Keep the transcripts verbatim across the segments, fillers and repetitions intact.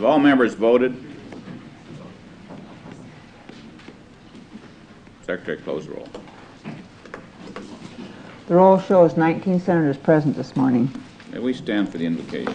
all members voted? Secretary, close the roll. The roll shows nineteen senators present this morning. May we stand for the invocation?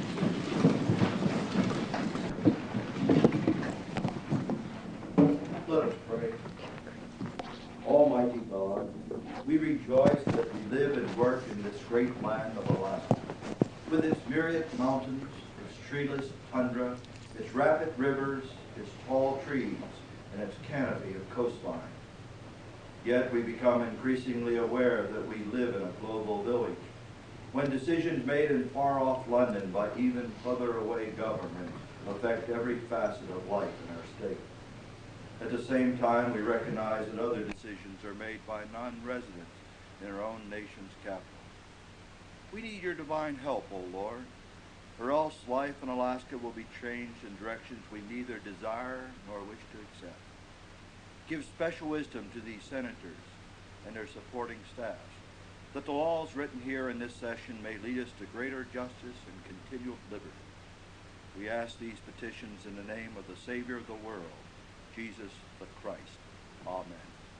Let us pray. Almighty God, we rejoice that we live and work in this great land of Alaska, with its myriad mountains, its treeless tundra, its rapid rivers, its tall trees, and its canopy of coastline. Yet we become increasingly aware that we live in a global village, when decisions made in far-off London by even further away government affect every facet of life in our state. At the same time, we recognize that other decisions are made by non-residents in our own nation's capital. We need your divine help, O Lord, or else life in Alaska will be changed in directions we neither desire nor wish to accept. Give special wisdom to these senators and their supporting staffs, that the laws written here in this session may lead us to greater justice and continual liberty. We ask these petitions in the name of the Savior of the world, Jesus the Christ. Amen.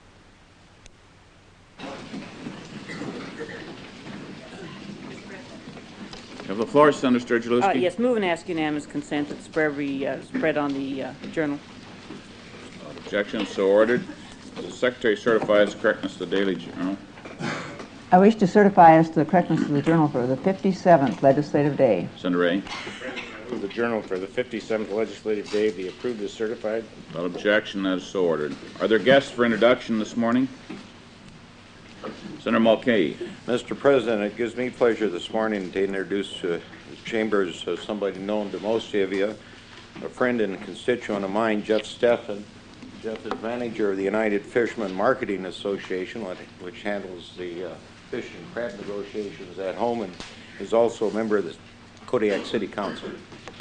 You have the floor, Senator Sturgielewski. Uh, yes, move and ask unanimous consent that spread, be, uh, spread on the uh, journal. Objection, so ordered. Does the Secretary certify the correctness of the Daily Journal? I wish to certify as to the correctness of the journal for the fifty-seventh legislative day. Senator Ray. The journal for the fifty-seventh legislative day be approved as certified. Without objection, that is so ordered. Are there guests for introduction this morning? Senator Mulcahy. Mister President, it gives me pleasure this morning to introduce uh, the chambers uh, somebody known to most of you, a friend and constituent of mine, Jeff Steffen. Jeff is manager of the United Fishermen Marketing Association, which handles the uh, fish and crab negotiations at home, and is also a member of the Kodiak City Council.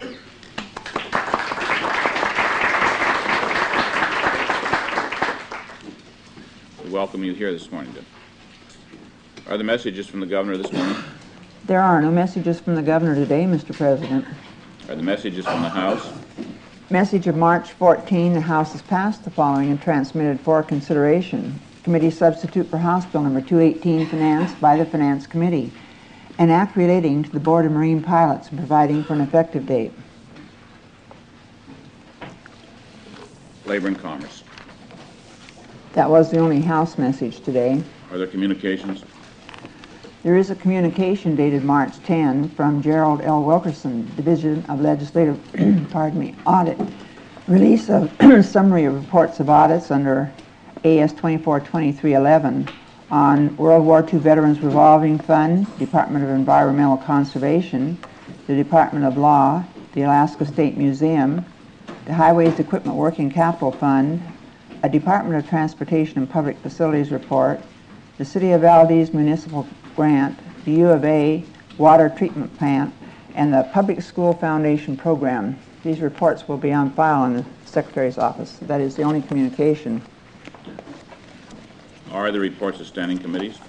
We welcome you here this morning, Jeff. Are there messages from the governor this morning? There are no messages from the governor today, Mister President. Are there messages from the House? Message of March fourteenth, the House has passed the following and transmitted for consideration. Committee substitute for House Bill number two eighteen, financed by the Finance Committee. An act relating to the Board of Marine Pilots and providing for an effective date. Labor and Commerce. That was the only House message today. Are there communications? There is a communication dated March tenth from Gerald L. Wilkerson, Division of Legislative pardon me, Audit. Release of summary of reports of audits under A S twenty-four twenty-three eleven on World War Two Veterans Revolving Fund, Department of Environmental Conservation, the Department of Law, the Alaska State Museum, the Highways Equipment Working Capital Fund, a Department of Transportation and Public Facilities report, the City of Valdez Municipal Grant, the U of A Water Treatment Plant, and the Public School Foundation Program. These reports will be on file in the Secretary's office. That is the only communication. Are the reports of standing committees?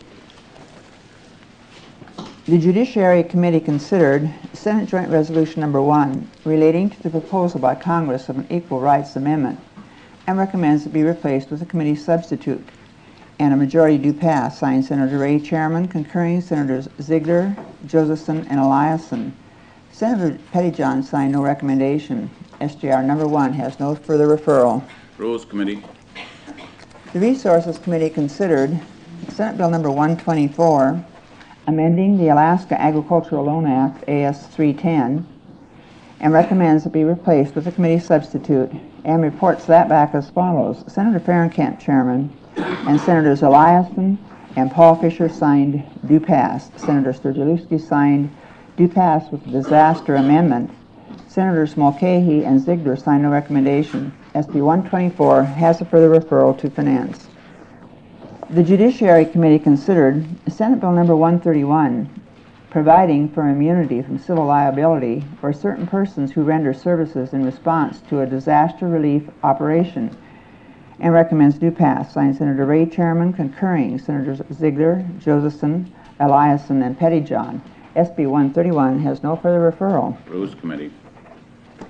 The Judiciary Committee considered Senate Joint Resolution number one relating to the proposal by Congress of an Equal Rights Amendment and recommends it be replaced with a committee substitute. And a majority do pass, signed Senator Ray, Chairman, concurring Senators Ziegler, Josephson, and Eliason. Senator Pettyjohn signed no recommendation. S J R number one has no further referral. Rules Committee. The Resources Committee considered Senate Bill number one twenty-four, amending the Alaska Agricultural Loan Act, A S three ten, and recommends it be replaced with a committee substitute, and reports that back as follows. Senator Fahrenkamp, Chairman, and Senators Eliason and Paul Fisher signed do pass. Senator Sturgielewski signed do pass with the disaster amendment. Senators Mulcahy and Ziegler signed no recommendation. S B one twenty-four has a further referral to Finance. The Judiciary Committee considered Senate Bill number one thirty-one, providing for immunity from civil liability for certain persons who render services in response to a disaster relief operation, and recommends do pass. Signed Senator Ray, Chairman, concurring Senators Ziegler, Josephson, Eliason, and Pettyjohn. S B one thirty-one has no further referral. Rules Committee.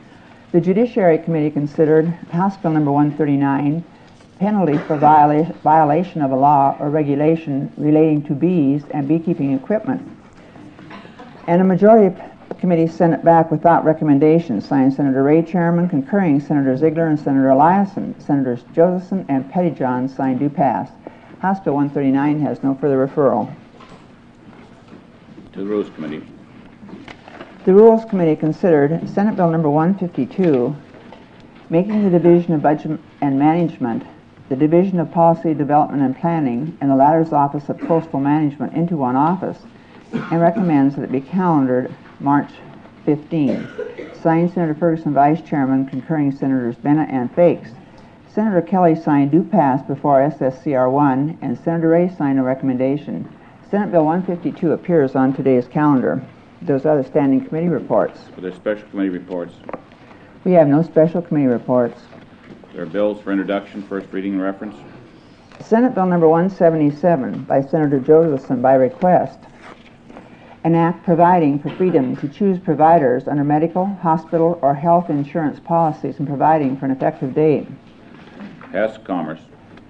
The Judiciary Committee considered House Bill number one thirty-nine, penalty for viola violation of a law or regulation relating to bees and beekeeping equipment. And a majority committee sent it back without recommendation, signed Senator Ray Chairman, concurring Senator Ziegler and Senator Eliason. Senators Josephson and Pettyjohn signed do pass. House Bill one thirty-nine has no further referral. To the Rules Committee. The Rules Committee considered Senate Bill number one fifty-two, making the Division of Budget and Management, the Division of Policy Development and Planning, and the latter's Office of Coastal Management into one office, and recommends that it be calendared March fifteenth. Signed Senator Ferguson, Vice Chairman, concurring Senators Bennett and Fakes. Senator Kelly signed do pass before S S C R one, and Senator Ray signed a recommendation. Senate Bill one fifty-two appears on today's calendar. Those are the standing committee reports. Are there special committee reports? We have no special committee reports. There are bills for introduction, first reading, and reference. Senate Bill number one seventy-seven by Senator Josephson by request. An act providing for freedom to choose providers under medical, hospital, or health insurance policies and providing for an effective date. House Commerce.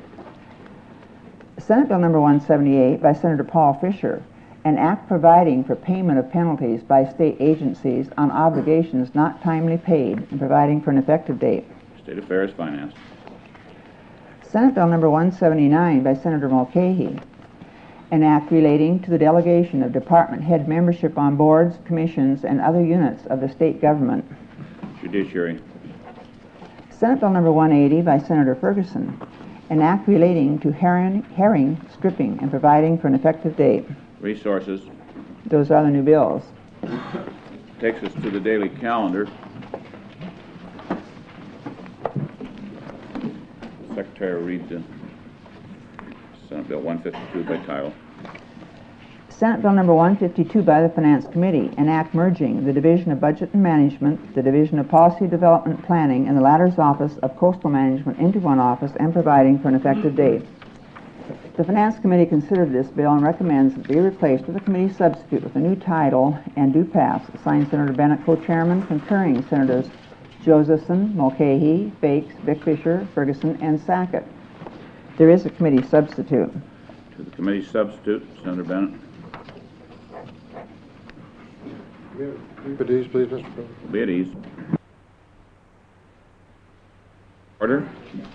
Senate Bill number one seventy-eight by Senator Paul Fisher. An act providing for payment of penalties by state agencies on obligations not timely paid and providing for an effective date. State Affairs Finance. Senate Bill number one seventy-nine by Senator Mulcahy. An act relating to the delegation of department head membership on boards, commissions, and other units of the state government. Judiciary. Senate Bill number one eighty by Senator Ferguson. An act relating to herring, herring stripping and providing for an effective date. Resources. Those are the new bills. Takes us to the daily calendar. Secretary will read the Senate Bill one fifty-two by title. Senate Bill number one fifty-two by the Finance Committee, an act merging the Division of Budget and Management, the Division of Policy Development and Planning, and the latter's Office of Coastal Management into one office and providing for an effective date. The Finance Committee considered this bill and recommends that it be replaced with a committee substitute with a new title and do pass. Signed Senator Bennett, co-chairman, concurring Senators Josephson, Mulcahy, Fakes, Vic Fisher, Ferguson, and Sackett. There is a committee substitute. To the committee substitute, Senator Bennett. Be at ease, please, Mister President. Be at ease. Order.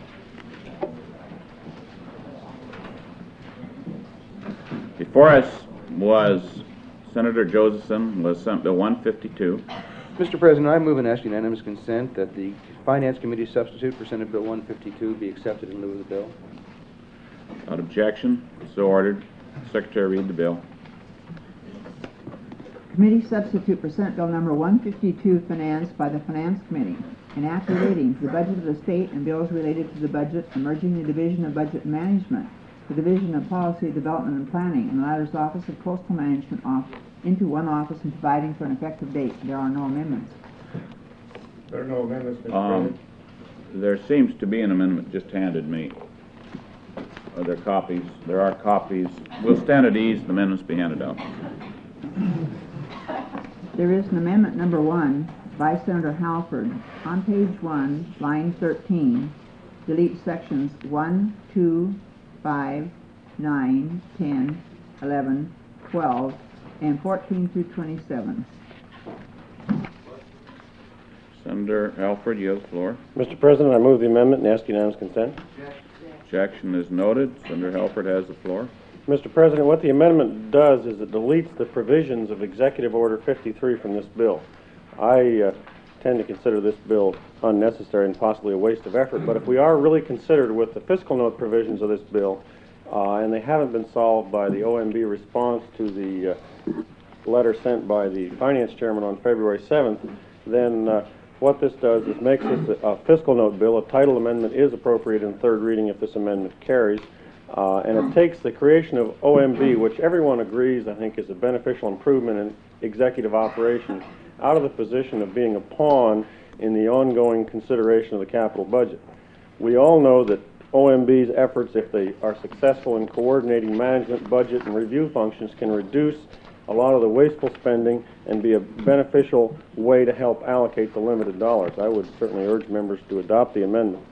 Before us was Senator Josephson, was Senate Bill one fifty-two. Mister President, I move and ask unanimous consent that the Finance Committee substitute for Senate Bill one fifty-two be accepted in lieu of the bill. Without objection, so ordered. Secretary, read the bill. Committee substitute for Senate Bill number one fifty-two, financed by the Finance Committee. An act relating to the budget of the state and bills related to the budget, and merging the Division of Budget and Management, the Division of Policy Development and Planning, and the latter's Office of Coastal Management off into one office and providing for an effective date. There are no amendments. There are no amendments, Mister Um, President. there seems to be an amendment just handed me. Are there copies? There are copies. We'll stand at ease. The amendments be handed out. There is an amendment number one by Senator Halford. On page one, line thirteen, delete sections one, two, five, nine, ten, eleven, twelve, and fourteen through twenty-seven. Senator Alford, you have the floor. Mister President, I move the amendment and ask unanimous consent. Objection is noted. Senator Halford has the floor. Mister President, what the amendment does is it deletes the provisions of Executive Order fifty-three from this bill. I uh, tend to consider this bill unnecessary and possibly a waste of effort, but if we are really considered with the fiscal note provisions of this bill, uh, and they haven't been solved by the O M B response to the uh, letter sent by the Finance Chairman on February seventh, then uh, what this does is makes this a, a fiscal note bill. A title amendment is appropriate in third reading if this amendment carries. Uh, and it takes the creation of O M B, which everyone agrees, I think, is a beneficial improvement in executive operations, out of the position of being a pawn in the ongoing consideration of the capital budget. We all know that O M B's efforts, if they are successful in coordinating management, budget, and review functions, can reduce a lot of the wasteful spending and be a beneficial way to help allocate the limited dollars. I would certainly urge members to adopt the amendment.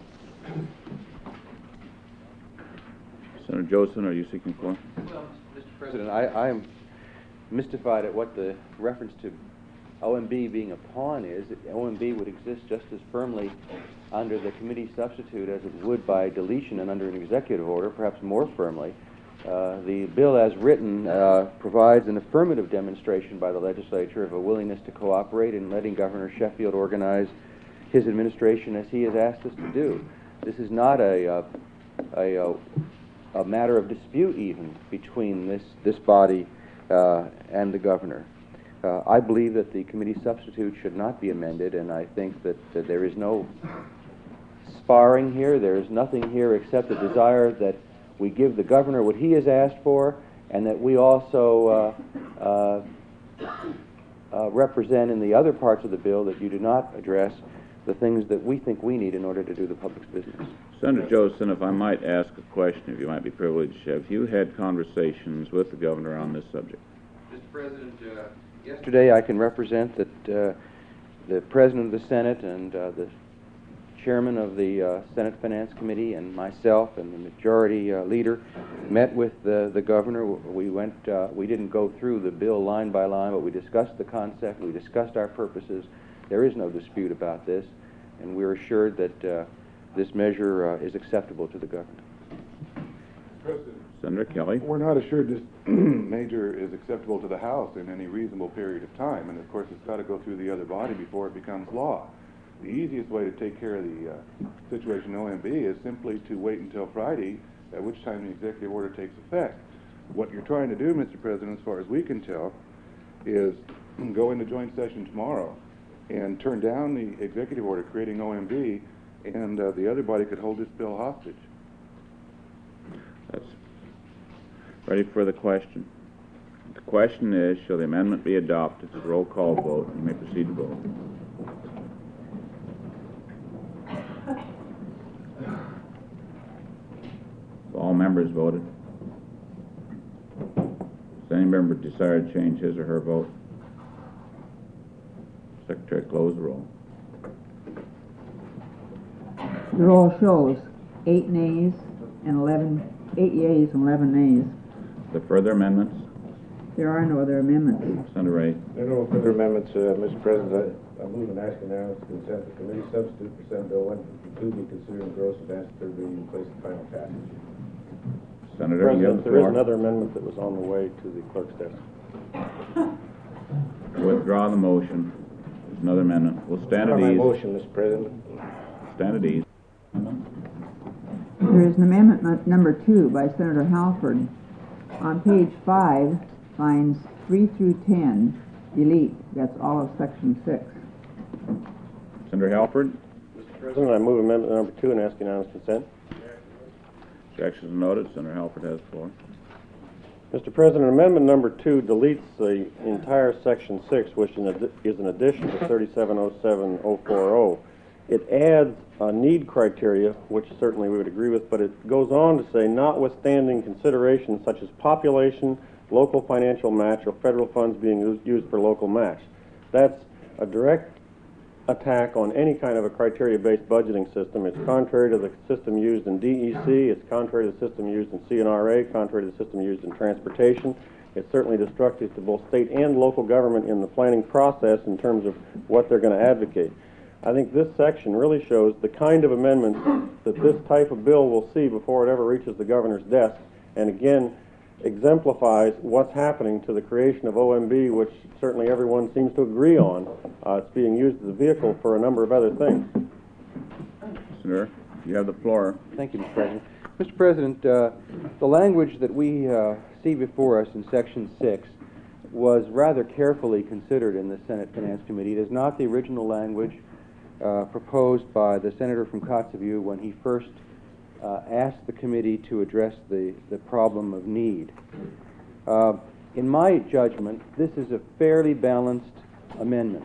Senator Joseph, are you seeking floor? Well, Mister President, I, I am mystified at what the reference to O M B being a pawn is. O M B would exist just as firmly under the committee substitute as it would by deletion and under an executive order, perhaps more firmly. Uh, the bill as written uh, provides an affirmative demonstration by the legislature of a willingness to cooperate in letting Governor Sheffield organize his administration as he has asked us to do. This is not a, uh, a, a, a matter of dispute even between this, this body uh, and the governor. Uh, I believe that the committee substitute should not be amended, and I think that, that there is no sparring here. There is nothing here except a desire that we give the governor what he has asked for, and that we also uh, uh, uh, represent in the other parts of the bill that you do not address the things that we think we need in order to do the public's business. Senator Joseph, if I might ask a question, if you might be privileged, have you had conversations with the governor on this subject? Mister President, uh, yesterday I can represent that uh, the President of the Senate and uh, the Chairman of the uh, Senate Finance Committee and myself and the Majority uh, Leader met with the, the governor. We went, uh, we didn't go through the bill line by line, but we discussed the concept, we discussed our purposes. There is no dispute about this, and we're assured that uh, this measure uh, is acceptable to the governor. President, Senator Kelly. we're not assured this measure is acceptable to the House in any reasonable period of time, and of course it's got to go through the other body before it becomes law. The easiest way to take care of the uh, situation in O M B is simply to wait until Friday, at which time the executive order takes effect. What you're trying to do, Mister President, as far as we can tell, is go into joint session tomorrow and turn down the executive order creating O M B, and uh, the other body could hold this bill hostage. That's ready for the question. The question is, shall the amendment be adopted? It's a roll call vote. You may proceed to vote. All members voted. Does any member desire to change his or her vote? Secretary, close the roll. The roll shows eight nays and eleven, eight yeas and eleven nays. The further amendments? There are no other amendments. Senator Ray. There are no further amendments, uh, Mister President. I, I move and ask unanimous consent the committee substitute for Senate Bill one fifty-two be considered engrossed, advanced to third reading, and placed in final passage. Senator, you have President, the there is floor. another amendment that was on the way to the clerk's desk. Withdraw the motion. There's another amendment. We'll stand at My ease. motion, Mister President. Stand at ease. There is an amendment nu- number two by Senator Halford. On page five, lines three through ten, delete. That's all of section six. Senator Halford. Mister President, I move amendment number two and ask unanimous consent. Objections noted. Senator Halford has the floor. Mister President, amendment number two deletes the entire section six, which is an addition to thirty-seven oh seven oh four oh. It adds a need criteria, which certainly we would agree with, but it goes on to say, notwithstanding considerations such as population, local financial match, or federal funds being used for local match. That's a direct attack on any kind of a criteria-based budgeting system. It's contrary to the system used in D E C, it's contrary to the system used in C N R A, contrary to the system used in transportation. It's certainly destructive to both state and local government in the planning process in terms of what they're going to advocate. I think this section really shows the kind of amendments that this type of bill will see before it ever reaches the governor's desk, and again exemplifies what's happening to the creation of O M B, which certainly everyone seems to agree on. Uh, it's being used as a vehicle for a number of other things. Senator, you have the floor. Thank you, Mister President. Mister President, uh, the language that we uh, see before us in section six was rather carefully considered in the Senate Finance Committee. It is not the original language uh, proposed by the senator from Kotzebue when he first uh, asked the committee to address the, the problem of need. Uh, in my judgment, this is a fairly balanced amendment.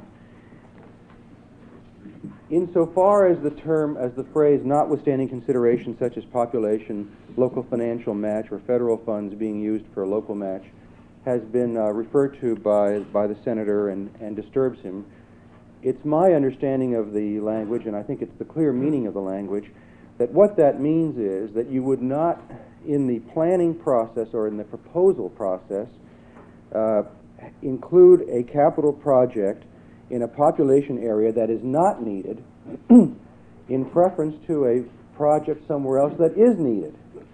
Insofar as the term, as the phrase, notwithstanding considerations such as population, local financial match, or federal funds being used for a local match, has been uh, referred to by, by the senator and, and disturbs him. It's my understanding of the language, and I think it's the clear meaning of the language, that what that means is that you would not, in the planning process or in the proposal process, uh, include a capital project in a population area that is not needed in preference to a project somewhere else that is needed.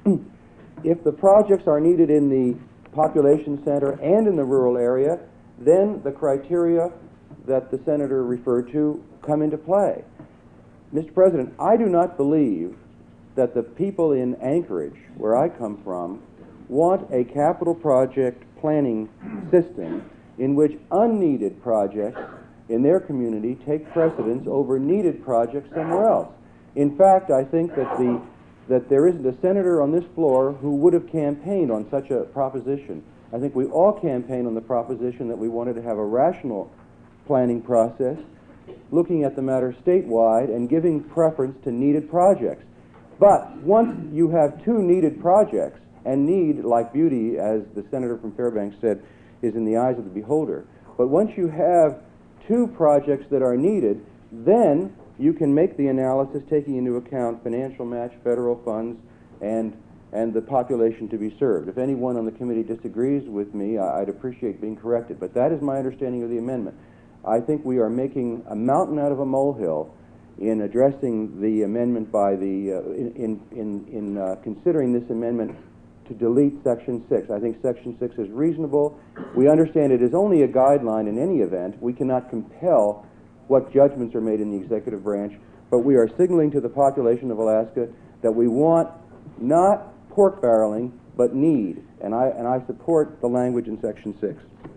If the projects are needed in the population center and in the rural area, then the criteria that the senator referred to come into play. Mister President, I do not believe that the people in Anchorage, where I come from, want a capital project planning system in which unneeded projects in their community take precedence over needed projects somewhere else. In fact, I think that the that there isn't a senator on this floor who would have campaigned on such a proposition. I think we all campaigned on the proposition that we wanted to have a rational planning process, looking at the matter statewide and giving preference to needed projects. But once you have two needed projects, and need, like beauty, as the senator from Fairbanks said, is in the eyes of the beholder. But once you have two projects that are needed, then you can make the analysis taking into account financial match, federal funds, and and the population to be served. If anyone on the committee disagrees with me, I'd appreciate being corrected. But that is my understanding of the amendment. I think we are making a mountain out of a molehill in addressing the amendment by the, uh, in, in, in uh, considering this amendment to delete Section six. I think Section six is reasonable. We understand it is only a guideline in any event. We cannot compel what judgments are made in the executive branch, but we are signaling to the population of Alaska that we want not pork barreling, but need. And I, and I support the language in Section six.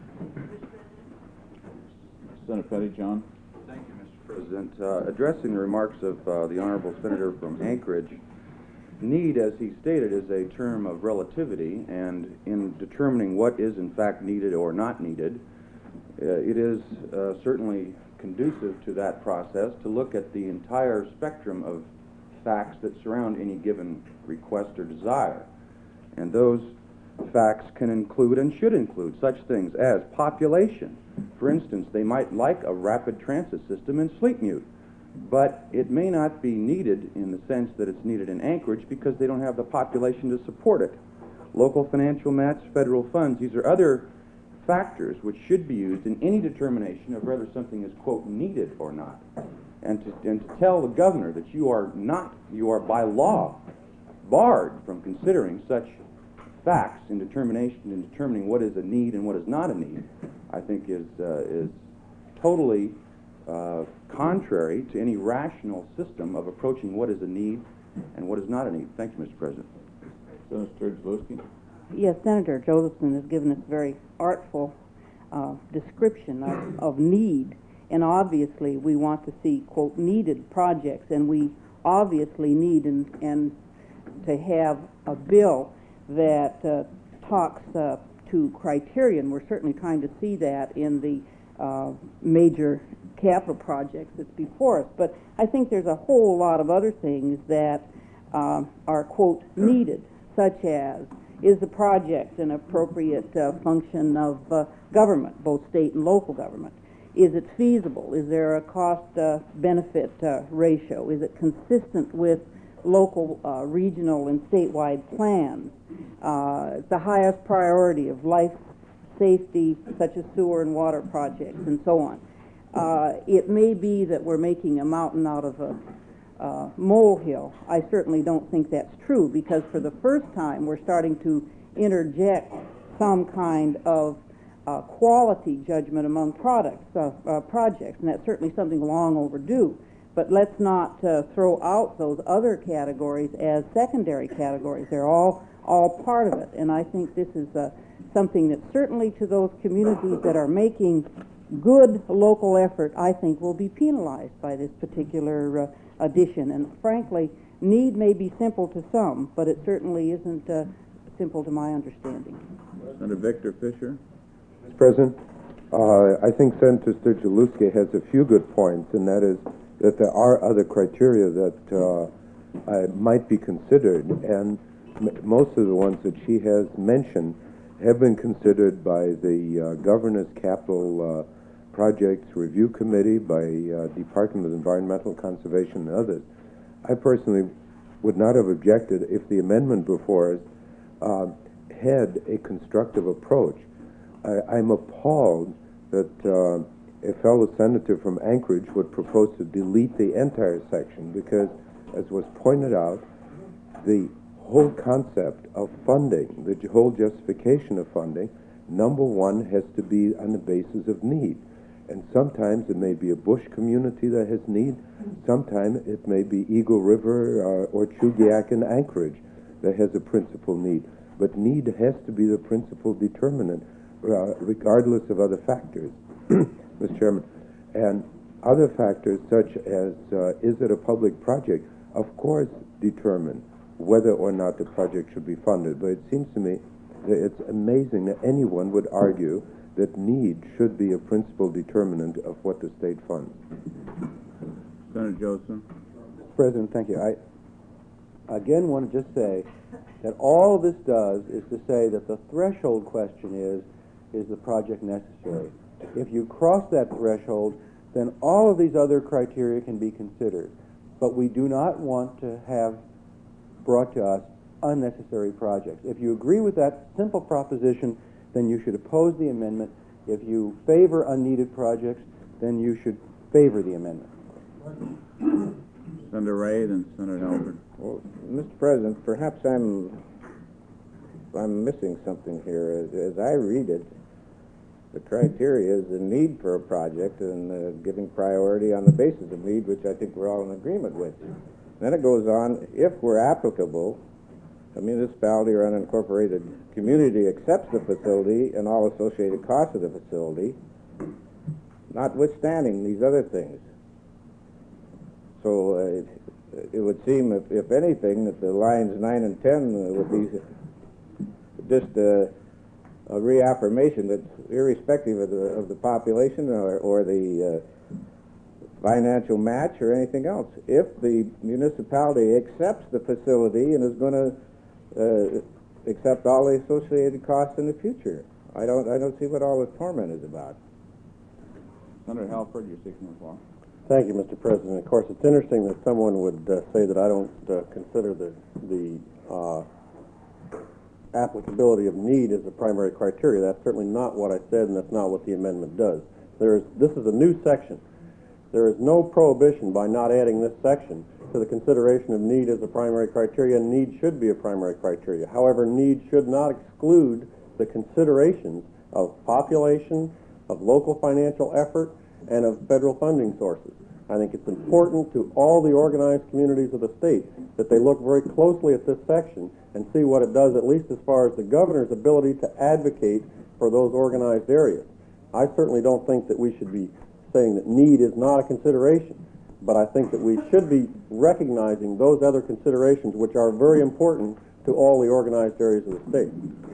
Senator Petty, John. Thank you, Mister President. Uh, addressing the remarks of uh, the Honorable Senator from Anchorage, need, as he stated, is a term of relativity, and in determining what is in fact needed or not needed, uh, it is uh, certainly conducive to that process to look at the entire spectrum of facts that surround any given request or desire. And those facts can include and should include such things as population. For instance, they might like a rapid transit system in Sleepmute, but it may not be needed in the sense that it's needed in Anchorage because they don't have the population to support it. Local financial match, federal funds, these are other factors which should be used in any determination of whether something is, quote, needed or not. And to, and to tell the governor that you are not, you are by law barred from considering such facts in determination, in determining what is a need and what is not a need, I think is, uh, is totally uh, contrary to any rational system of approaching what is a need and what is not a need. Thank you, Mister President. Senator Sturgeon. Yes, Senator Josephson has given us a very artful uh, description of, of need, and obviously we want to see, quote, needed projects, and we obviously need and, and to have a bill that uh, talks uh, to criterion. We're certainly trying to see that in the uh, major capital projects that's before us, but I think there's a whole lot of other things that uh, are, quote, needed, such as, is the project an appropriate uh, function of uh, government, both state and local government? Is it feasible? Is there a cost-benefit uh, uh, ratio? Is it consistent with local, uh, regional, and statewide plans? Uh, the highest priority of life safety, such as sewer and water projects, and so on. Uh, it may be that we're making a mountain out of a uh, molehill. I certainly don't think that's true, because for the first time we're starting to interject some kind of uh, quality judgment among products, uh, uh, projects, and that's certainly something long overdue. But let's not uh, throw out those other categories as secondary categories. They're all all part of it, and I think this is uh, something that certainly to those communities that are making good local effort, I think will be penalized by this particular uh, addition. And frankly, need may be simple to some, but it certainly isn't uh, simple to my understanding. Senator Victor Fisher. Mister President, uh, I think Senator Sturgeon has a few good points, and that is that there are other criteria that uh, uh, might be considered, and m most of the ones that she has mentioned have been considered by the uh, Governor's Capital uh, Projects Review Committee, by uh, Department of Environmental Conservation and others. I personally would not have objected if the amendment before us uh, had a constructive approach. I, I'm appalled that uh, a fellow senator from Anchorage would propose to delete the entire section because, as was pointed out, the whole concept of funding, the whole justification of funding, number one has to be on the basis of need. And sometimes it may be a bush community that has need, sometimes it may be Eagle River uh, or Chugiak in Anchorage that has a principal need. But need has to be the principal determinant, uh, regardless of other factors, Mister Chairman. And other factors such as, uh, is it a public project, of course determine whether or not the project should be funded. But it seems to me that it's amazing that anyone would argue that need should be a principal determinant of what the state funds. Senator Joseph. President, thank you. I again want to just say that all this does is to say that the threshold question is, is the project necessary? If you cross that threshold, then all of these other criteria can be considered. But we do not want to have brought to us unnecessary projects. If you agree with that simple proposition, then you should oppose the amendment. If you favor unneeded projects, then you should favor the amendment. Senator Ray, then Senator Halbert. Well, Mister President, perhaps I'm I'm missing something here. As, as I read it, the criteria is the need for a project and uh, giving priority on the basis of need, which I think we're all in agreement with. Then it goes on, if we're applicable, a municipality or unincorporated community accepts the facility and all associated costs of the facility, notwithstanding these other things. So uh, it, it would seem, if, if anything, that the lines nine and ten uh, would be just uh, a reaffirmation that, irrespective of the, of the population or, or the uh, financial match or anything else, if the municipality accepts the facility and is going to uh, accept all the associated costs in the future, I don't, I don't see what all this torment is about. Senator Halford, you're seeking reply. Thank you, Mister President. Of course, it's interesting that someone would uh, say that I don't uh, consider the the uh, applicability of need as the primary criteria. That's certainly not what I said, and that's not what the amendment does. There is this is a new section. There is no prohibition by not adding this section to the consideration of need as a primary criteria, and need should be a primary criteria. However, need should not exclude the considerations of population, of local financial effort, and of federal funding sources. I think it's important to all the organized communities of the state that they look very closely at this section and see what it does, at least as far as the governor's ability to advocate for those organized areas. I certainly don't think that we should be saying that need is not a consideration, but I think that we should be recognizing those other considerations which are very important to all the organized areas of the state.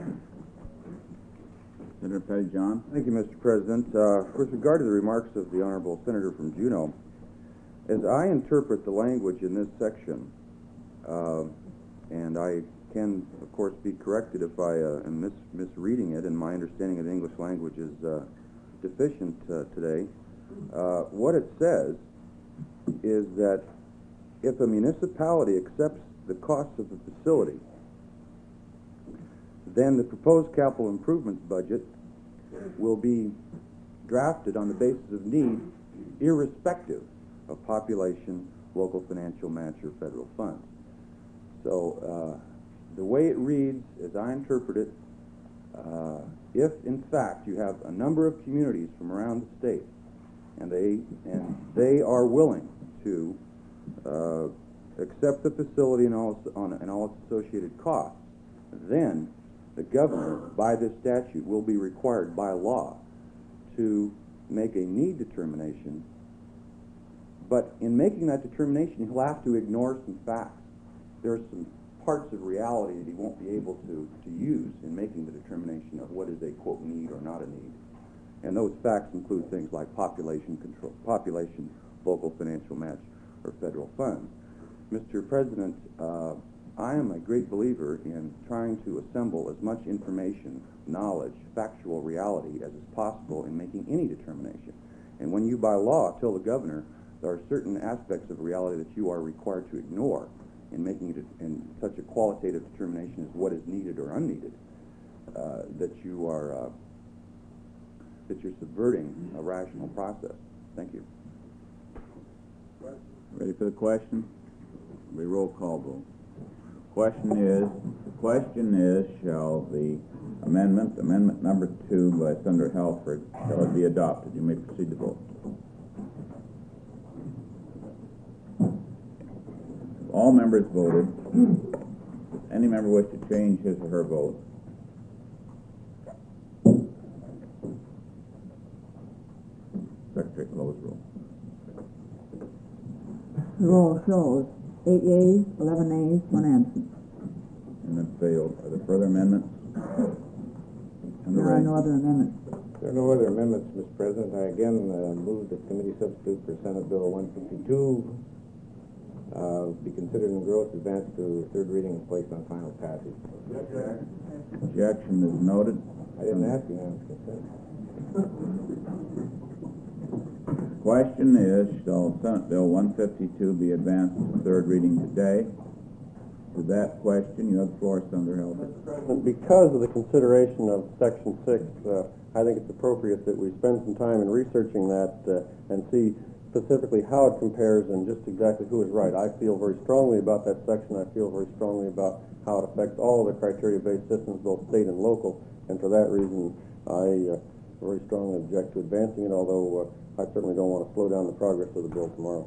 Senator Pettyjohn. Thank you, Mister President. Uh, with regard to the remarks of the Honorable Senator from Juneau, as I interpret the language in this section, uh, and I can, of course, be corrected if I uh, am mis misreading it and my understanding of the English language is uh, deficient uh, today, uh, what it says is that if a municipality accepts the cost of the facility, then the proposed capital improvements budget will be drafted on the basis of need, irrespective of population, local financial match, or federal funds. So uh, the way it reads, as I interpret it, uh, if in fact you have a number of communities from around the state, and they and they are willing to uh, accept the facility and all on and all its associated costs, then the governor, by this statute, will be required by law to make a need determination. But in making that determination, he'll have to ignore some facts. There are some parts of reality that he won't be able to, to use in making the determination of what is a, quote, need or not a need. And those facts include things like population control, population, local financial match, or federal funds. Mister President, uh, I am a great believer in trying to assemble as much information, knowledge, factual reality as is possible in making any determination. And when you by law tell the governor there are certain aspects of reality that you are required to ignore in making it in such a qualitative determination as what is needed or unneeded, uh, that you are uh, that you're subverting a rational process. Thank you. Ready for the question? We roll call vote. Question is, the question is, shall the amendment, amendment number two by Senator Halford, shall it be adopted? You may proceed to vote. If all members voted, does any member wish to change his or her vote? Secretary, close roll. The roll shows eight yeas, eleven nays, one absent. Amendment failed. Are there further amendments? There are no other amendments. There are no other amendments, Mister President. I again uh, move that committee substitute for Senate Bill one fifty-two uh, be considered in gross, advanced to third reading and placed on final passage. Objection is noted. I didn't ask you unanimous consent. Question is, shall Senate Bill one fifty-two be advanced to third reading today? To that question, you have the floor, Senator Halbert. Because of the consideration of Section six, uh, I think it's appropriate that we spend some time in researching that uh, and see specifically how it compares and just exactly who is right. I feel very strongly about that section. I feel very strongly about how it affects all of the criteria-based systems, both state and local, and for that reason, I uh, very strongly object to advancing it, although uh, I certainly don't want to slow down the progress of the bill tomorrow.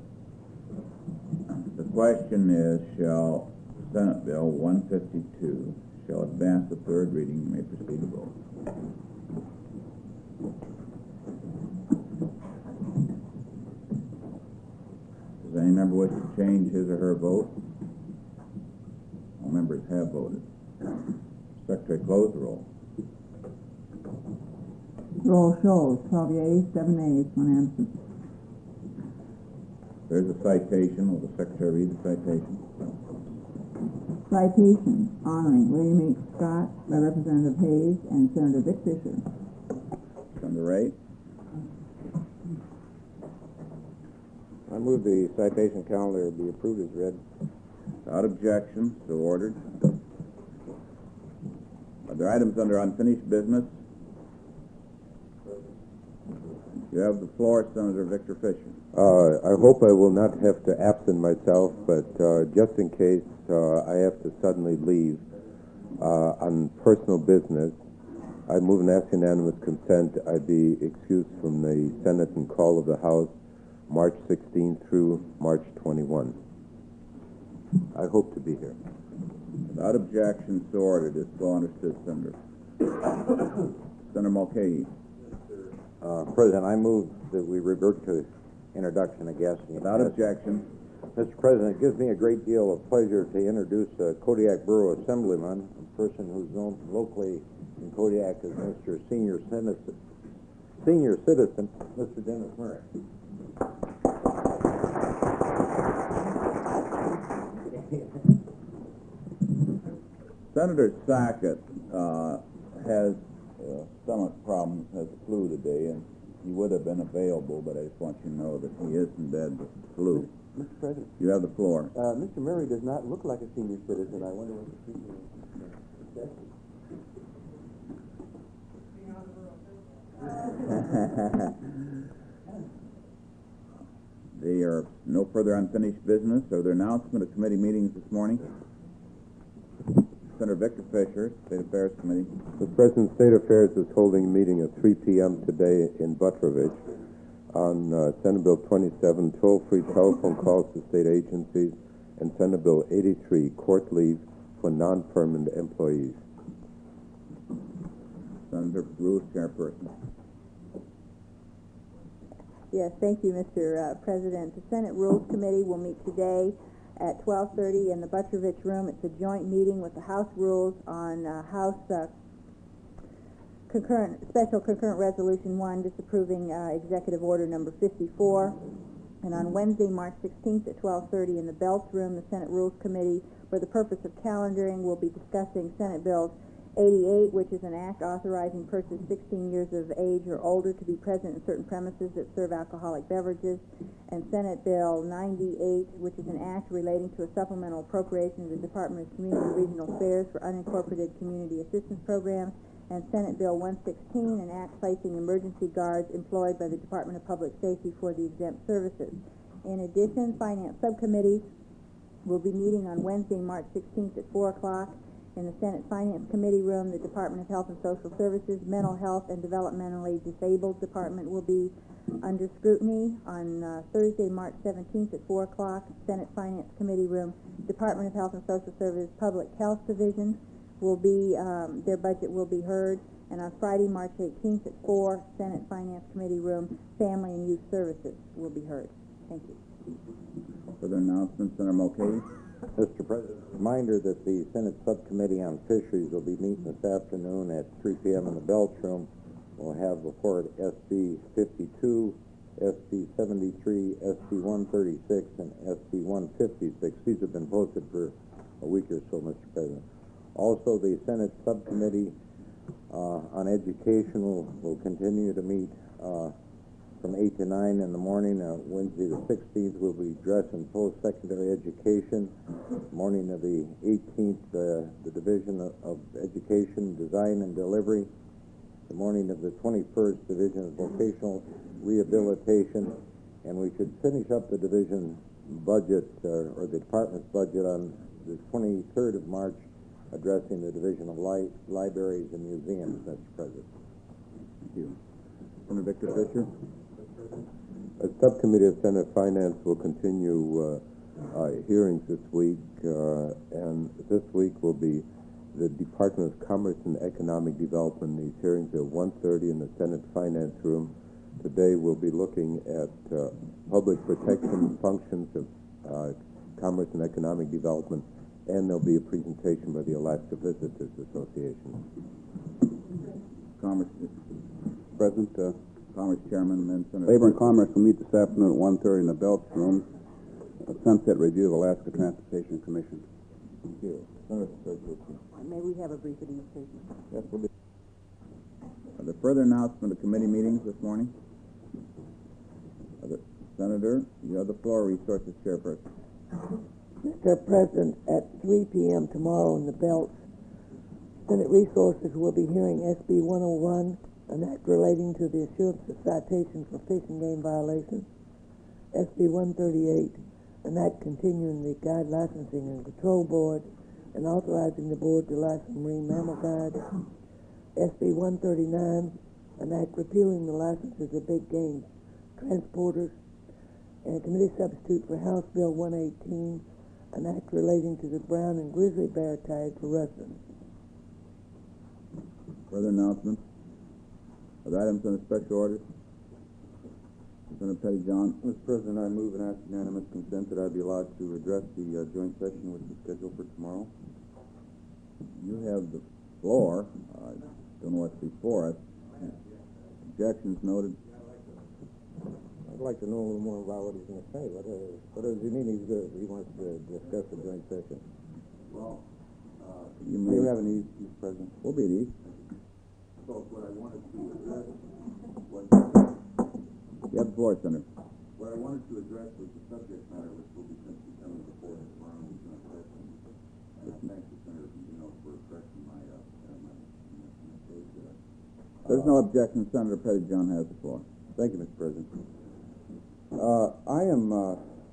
The question is, shall Senate Bill one fifty-two, shall advance to third reading? You may proceed to vote. Does any member wish to change his or her vote? All members have voted. Secretary, close the roll. Roll shows twelve yeas, seven nays, one absent. There's a citation. Will the Secretary read the citation? Citation honoring William H. Scott by Representative Hayes and Senator Vic Fisher. Senator Ray. I move the citation calendar be approved as read. Without objection, so ordered. Are there items under unfinished business? You have the floor, Senator Victor Fisher. Uh, I hope I will not have to absent myself, but uh, just in case uh, I have to suddenly leave uh, on personal business, I move and ask unanimous consent I be excused from the Senate and call of the House March sixteenth through March twenty-first. I hope to be here. Without objection, so ordered. It's so understood, Senator. Senator Mulcahy. Uh, President, I move that we revert to introduction of guests. Without objection. Mister President, it gives me a great deal of pleasure to introduce a Kodiak Borough Assemblyman, a person who's known locally in Kodiak as Mister Senior Citizen, Senior Citizen, Mister Dennis Murray. Senator Sackett uh, has uh, stomach problems, has a flu today, and he would have been available, but I just want you to know that he is in bed with the flu. Mister President, You have the floor. uh, Mister Murray does not look like a senior citizen. I wonder what the people said. There are no further unfinished business. Are there announcements of committee meetings this morning? Senator Victor Fisher, State Affairs Committee. The President, State Affairs is holding a meeting at three p.m. today in Butrovich on uh, Senate Bill twenty-seven, toll-free telephone calls to state agencies, and Senate Bill eighty-three, court leave for non-permanent employees. Senator Ruth, Chairperson. Yes, thank you, Mister Uh, President. The Senate Rules Committee will meet today at twelve thirty in the Butrovich Room. It's a joint meeting with the House Rules on uh, House uh, concurrent, Special Concurrent Resolution one disapproving uh, Executive Order number fifty-four. And on Wednesday, March sixteenth at twelve thirty in the Belts Room, the Senate Rules Committee For the purpose of calendaring, we'll be discussing Senate Bill eighty-eight, which is an act authorizing persons sixteen years of age or older to be present in certain premises that serve alcoholic beverages, and Senate Bill ninety-eight, which is an act relating to a supplemental appropriation of the Department of Community and Regional Affairs for unincorporated community assistance programs, and Senate Bill one sixteen, an act placing emergency guards employed by the Department of Public Safety for the exempt services. In addition, Finance Subcommittees will be meeting on Wednesday, March sixteenth at four o'clock in the Senate Finance Committee room. The Department of Health and Social Services, Mental Health and Developmentally Disabled Department will be under scrutiny. On uh, Thursday, March seventeenth at four o'clock, Senate Finance Committee room, Department of Health and Social Services Public Health Division will be, um, their budget will be heard. And on Friday, March eighteenth at four, Senate Finance Committee room, Family and Youth Services will be heard. Thank you. Further announcements, Senator Mulcahy? Mister President, reminder that the Senate Subcommittee on Fisheries will be meeting this afternoon at three p m in the Belch Room. We'll have before it S B fifty-two, S B seventy-three, S B one thirty-six, and S B one fifty-six. These have been posted for a week or so, Mister President. Also, the Senate Subcommittee uh, on Education will, will continue to meet uh, from eight to nine in the morning. Uh, Wednesday the sixteenth will be dress and post-secondary education. Morning of the eighteenth, uh, the Division of, of Education, Design and Delivery. The morning of the twenty-first, Division of Vocational Rehabilitation. And we should finish up the division budget, uh, or the department's budget, on the twenty-third of March, addressing the Division of li Libraries and Museums, Mister President. Thank you. Senator Victor Fisher? A subcommittee of Senate Finance will continue uh, uh, hearings this week, uh, and this week will be the Department of Commerce and Economic Development. These hearings are one thirty in the Senate Finance Room. Today we'll be looking at uh, public protection functions of uh, Commerce and Economic Development, and there'll be a presentation by the Alaska Visitors Association. Commerce President, uh, Commerce Chairman, and then Senator Labor and Commerce will meet this afternoon at one thirty in the Belch Room. A sunset review of Alaska Transportation Commission. Thank you. Senator May we have a brief administration? Yes, we'll be. Are there further announcement of committee meetings this morning? Are there, Senator, you have the floor, Resources Chairperson. Mister President, at three p m tomorrow in the Belch, Senate Resources will be hearing S B one oh one, an act relating to the issuance of citations for fish and game violations. S B one thirty-eight, an act continuing the Guide Licensing and Control Board and authorizing the board to license marine mammal guides. S B one thirty-nine, an act repealing the licenses of big game transporters. And committee substitute for House Bill one eighteen, an act relating to the brown and grizzly bear tag for wrestling. Further announcements? Are there items on the special orders? Senator Pettyjohn. Mister President, I move and ask unanimous consent that I be allowed to address the uh, joint session which is scheduled for tomorrow. You have the floor. I uh, don't know what's before us. Objections noted. I'd like to know a little more about what he's going to say. What, uh, what does he mean he's good? He wants to discuss the joint session. Well, uh, you may may have an ease, Mister President. We'll be at ease. So what I wanted to address was... You have the floor, Senator. What I wanted to address was the subject matter which will be simply coming before us tomorrow in the joint session. And I thank the Senator you know, for correcting my, uh, my mistake there. There's no objection. Senator Pettyjohn has the floor. Thank you, Mister President. Uh, I am uh,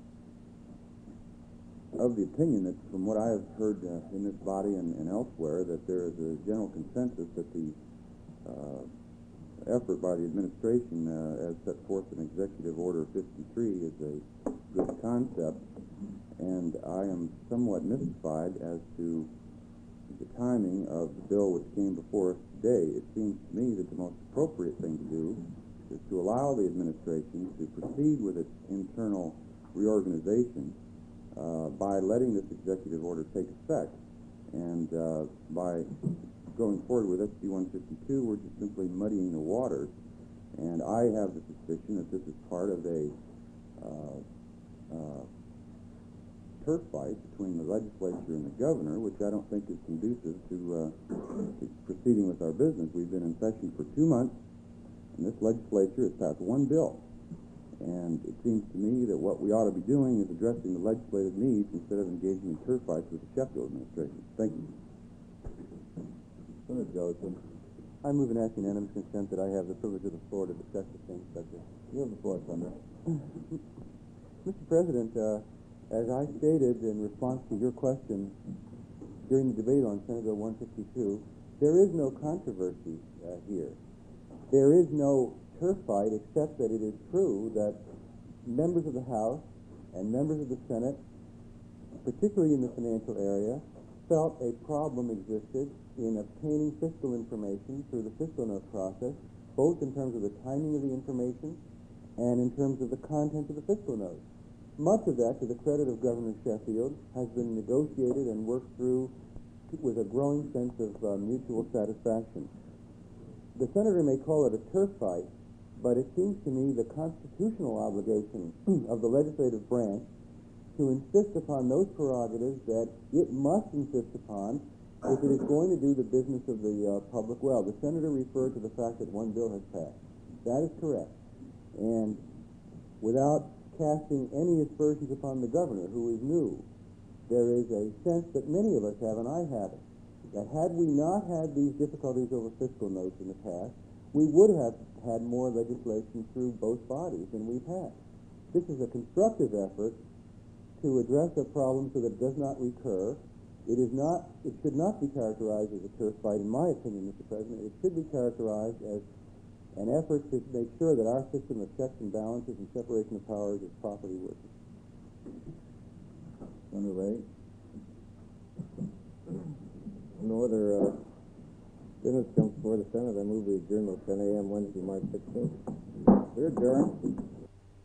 of the opinion that from what I have heard uh, in this body and, and elsewhere, that there is a general consensus that the uh, effort by the administration uh, as set forth in Executive Order fifty-three is a good concept, and I am somewhat mystified as to the timing of the bill which came before us today. It seems to me that the most appropriate thing to do is to allow the administration to proceed with its internal reorganization uh, by letting this executive order take effect. And uh, by going forward with S B one fifty-two, we're just simply muddying the waters. And I have the suspicion that this is part of a uh, uh, turf fight between the legislature and the governor, which I don't think is conducive to, uh, to proceeding with our business. We've been in session for two months, and this legislature has passed one bill. And it seems to me that what we ought to be doing is addressing the legislative needs instead of engaging in turf fights with the Sheffield administration. Thank you. Senator Jellison, I move and ask unanimous consent that I have the privilege of the floor to discuss the same subject. You have the floor, Senator. Mister President, uh, as I stated in response to your question during the debate on Senate Bill one fifty-two, there is no controversy uh, here. There is no turf fight, except that it is true that members of the House and members of the Senate, particularly in the financial area, felt a problem existed in obtaining fiscal information through the fiscal note process, both in terms of the timing of the information and in terms of the content of the fiscal note. Much of that, to the credit of Governor Sheffield, has been negotiated and worked through with a growing sense of uh, mutual satisfaction. The senator may call it a turf fight, but it seems to me the constitutional obligation of the legislative branch to insist upon those prerogatives that it must insist upon if it is going to do the business of the uh, public well. The senator referred to the fact that one bill has passed. That is correct. And without casting any aspersions upon the governor, who is new, there is a sense that many of us have, and I have it, that had we not had these difficulties over fiscal notes in the past, we would have had more legislation through both bodies than we've had. This is a constructive effort to address a problem so that it does not recur. It is not, it should not be characterized as a turf fight, in my opinion, Mister President. It should be characterized as an effort to make sure that our system of checks and balances and separation of powers is properly working. Senator Ray? No other uh, business comes before the Senate. I move we adjourn till ten a m Wednesday, March sixteenth. We're adjourned.